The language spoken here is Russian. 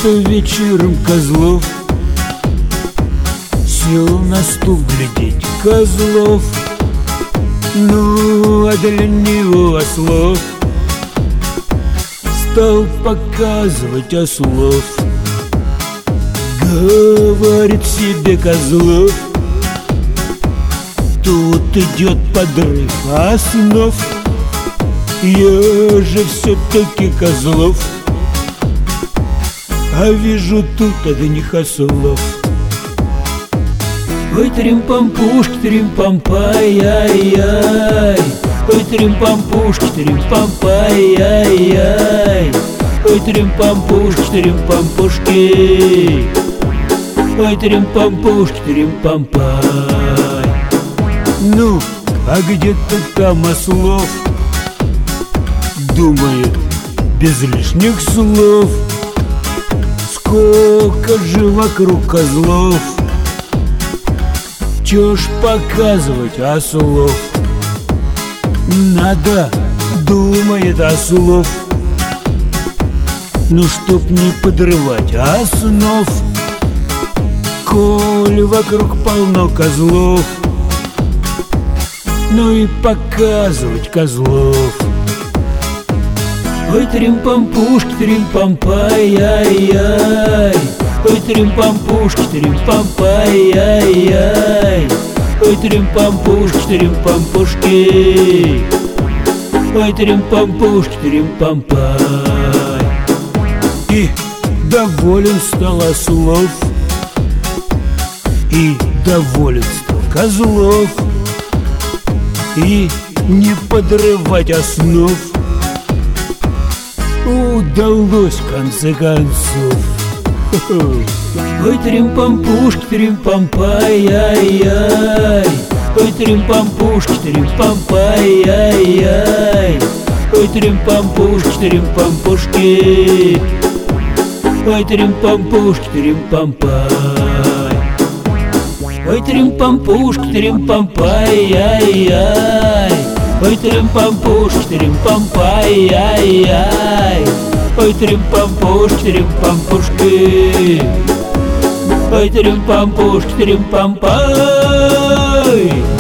Как-то вечером Козлов сел на стул глядеть Козлов. Ну, а для него Ослов стал показывать ослов. Говорит себе Козлов: тут идет подрыв основ. Я же все-таки Козлов, а вижу тут одних ослов. Ой, трим-пам-пушки, трим-пам-пай-яй-яй. Ой, трим-пам-пушки, трим-пам-пай-яй-яй. Ой, трим-пам-пушки, трим-пам-пушки. Ой, трим-пам-пушки, трим-пам-пай. Ну, а где-то там ослов думает без лишних слов. Сколько же вокруг козлов, чё ж показывать ослов? Надо, думает ослов, ну чтоб не подрывать основ. Коль вокруг полно козлов, ну и показывать козлов. Ой, трим-пам-пушки, трим-пам-пай-яй-яй. Ой, трим-пам-пушки, трим-пам-пай-яй-яй. Ой, трим-пам-пушки, трим-пам-пушки. Ой, трим-пам-пушки, трим-пам-пай. И доволен стал ослов, и доволен стал Козлов. И не подрывать основ удалось в конце концов. Ой, трим-пам-пушки, трим-пам-пай-яй-яй. Ой, трим-пам-пушки, трим-пам-пай-яй-яй. Ой, трим-пам-пушки, трим-пам-пушки. Ой, трим-пам-пушки, трим-пам-пай. Ой, трим-пам-пушки, трим-пам-пай-яй-яй. Ой, трим-пам-пушки, трим-пам-пай-яй-яй. Ой, трим-пам-пушки, трим-пам-пушки. Ой, трим-пам-пушки, трим-пам-пай.